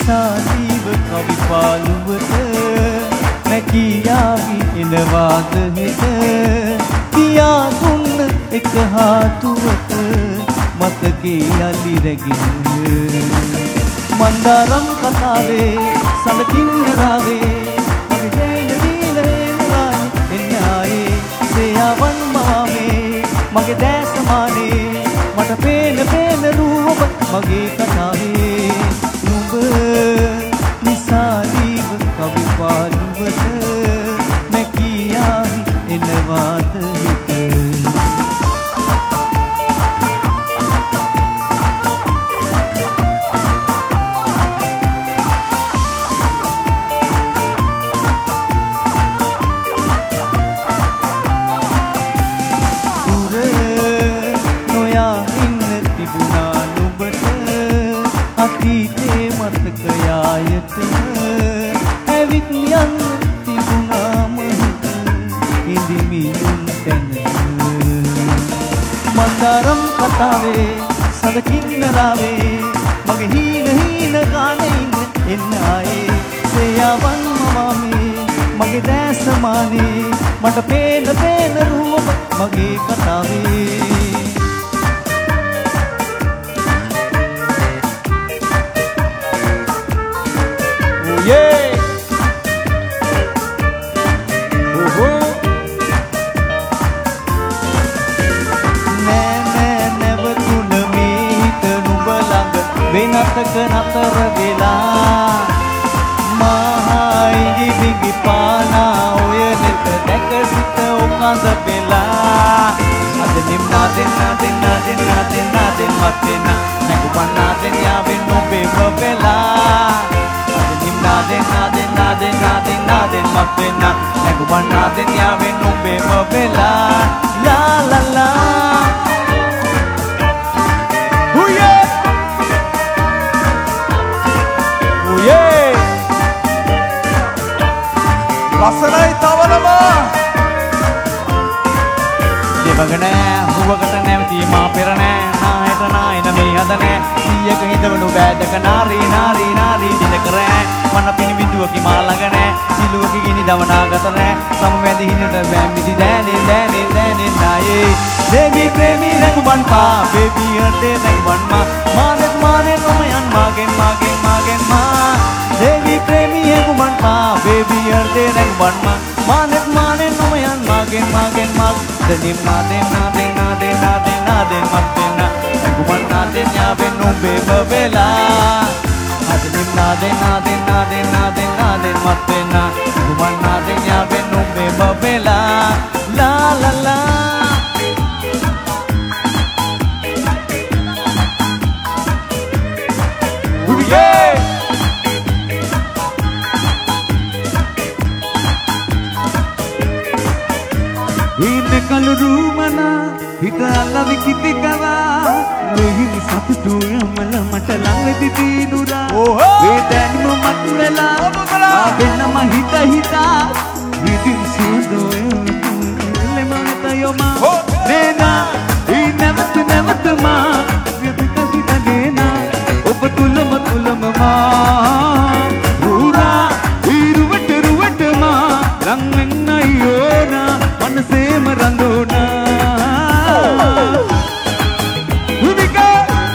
නිසාදීව කවි පාළුවට නැකියාවි එනවාද හෙට කියා දුන්න එක හාතුවට මතකේ යලි රැගෙන මන්දාරම් කතාවේ සලකින් රාවේ මගේ දීලේ එන්නායේ සේයාවන් මාමේ මගේ දැසමානේ මට පේන රූප මගේ කතාවේ නුඹ නිසාදීව කවි පාළුවට නැකියාවි එනවාද හිත අතීතේ මතකයායට ඇවිත් යන්න තිබුණාම ඉදිමියුන් තැන මන්දාරම් කතාවේ සදකින්න රාවේ මගේ හීන ගානෙින් එන්න ආයේ සේයාවන් මමමේ මගේ දැසමානේ මට පේන රූප මගේ කතාවේ Yeah. නැවතුන මීත නුඹ ළඟ වෙනතක නතර වෙලා මහයි දිගි පානා ඔය නෙත දැක සිට ඔකඳ වෙලා අද නිම්නාදෙන් මතෙන නැකුපන්නාදෙන් යාවෙන් නොබේව වෙලා naden mapena naguban naden yaven numbe mabela la la la huye lasanai tawanama devagana huwagata නැවති මා පෙර නෑ නායත මේ හද නෑ සීයක හිතවනු බෑදක නාරී දින කරෑ මන පිනිබිඳුවකි මා ළඟ නෑ සිලුවකි ගිනි දවනාගත නෑ සමවැදි හිනට බෑමිදි දෑනේ නායේ දෙවි ප්‍රේමී රඟුබන් පා බේබී හර්ටේ රඟුබන් මානෙත් නොමයන් මාගෙන් මා දෙවි ප්‍රේමී රඟුබන් පා බේබී හර්ටේ රඟුබන් මානෙත් නොමයන් මාගෙන් දෙනිම් naden mapena naguban naden yaven numbe mabela adenim naden mapena naguban naden yaven numbe mabela la la la Hine kalurumana hita alavi kitikava lehini satutu yamala mata langedi dinura vedanmu matula abenna ma hita vidin sudo lemata yoma nena never ma vidita hita dena obatulama ma pura iruvat ma rangenna yona manase marandona Rubika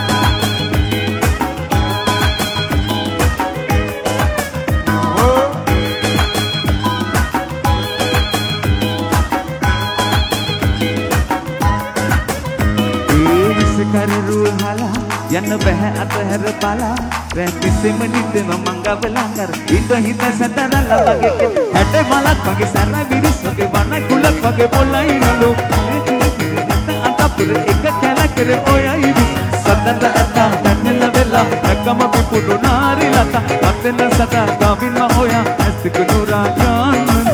Karu hala yanna beh athar pala rehtisem nidem mangav langar ida hita satara lage hate malak mage sarna virus mage wana kulak mage bolai nalo anta pur ek kala kare oya ibi sadanda atta tanna vela nakama pipuru nari lata atena sata gavina hoya askunura kan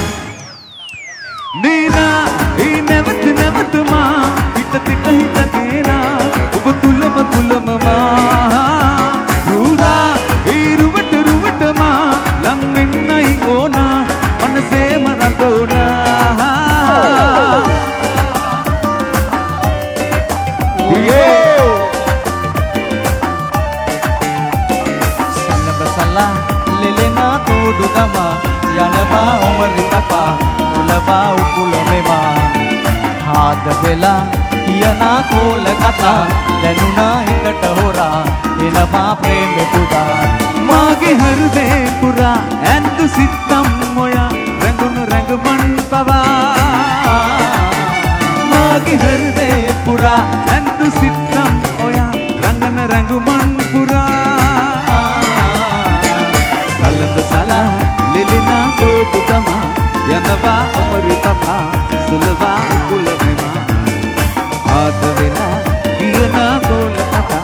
nina never ma hita dena Tulama ma Ruda iruvat ma Langinnai ona Manase maradona සලා ලෙලෙනා තුඩු තමා යනවා උමරි තපා උලවා උකුල මෙමා ආද වෙලා කියනා කෝල කතා දැනුණා හිතට හොරා එනවා ප්‍රේමෙ පුදා මාගේ හෘදේ පුරා ඇඳු සිත්තම් ඔයා රැඳුණු රැඟමන් පවා මාගේ හෘදේ පුරා ඇඳු සිත්තම් ඔයා රංගන රැඟමන් පුරා කලඳ සලා ලෙලෙනා තෝපු තමා යනවා අමරු තපා සුලවා කුල මෙමා ආද වෙලා කියනා කෝල කතා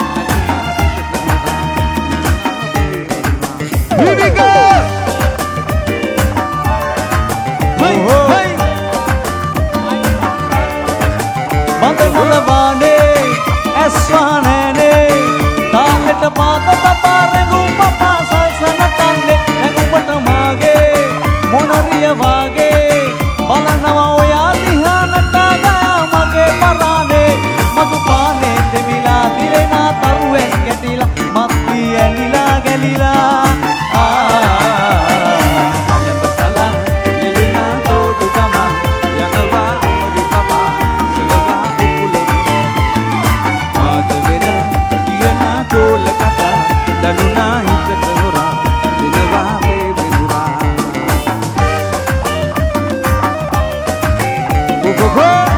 Here we go! Hey, hey! Manda mulabane, eswanene, taleta mata tapare rupa pasa sanatane, ekupata mage, monariya wage, balanawa oya dihanata gaya mage parane, magupane temila direna taruwen ketila, matti elila gelila. Go!